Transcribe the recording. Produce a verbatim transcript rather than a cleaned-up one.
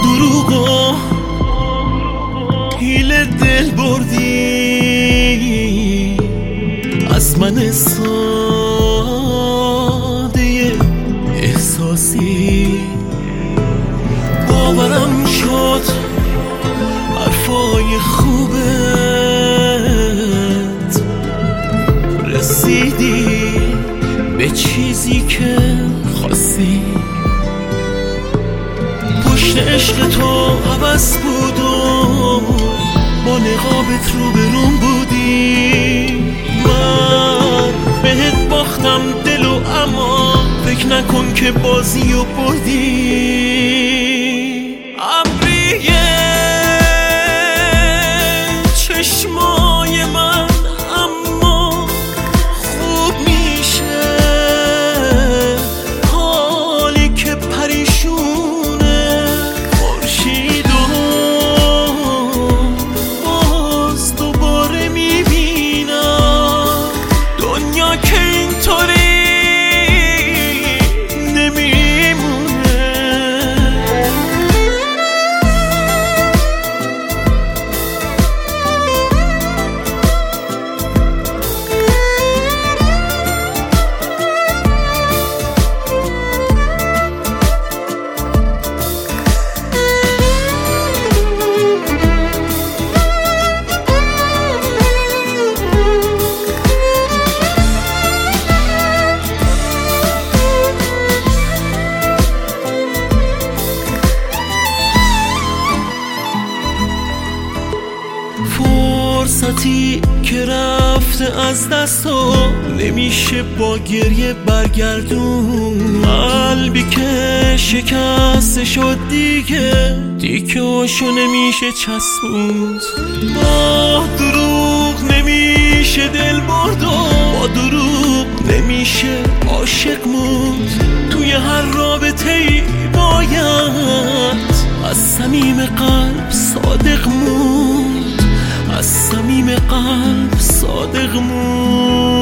دروغ و حیله دل بردی از من ساده احساسی. باورم شد حرفای خوبت رسیدی به چیزی که خواستی. پشت عشق تو عوض بود و با نقابت رو به روم بودی. من بهت باختم دل و اما فکر نکن که بازی و بردی. ابریه چشمای من اما خوب میشه حالی که پریشونه خورشید و باز دوباره میبینم دنیا که اینطوری فرصتی که رفته از دست و نمیشه با گریه برگردون. قلبی که شکسته شد دیگه دیکه‌هاشو نمیشه چسبوند. با دروغ نمیشه دل برد و با دروغ نمیشه عاشق موند. توی هر رابطه‌ای باید از صمیم قلب صادق موند، از صمیم قلب صادق مون.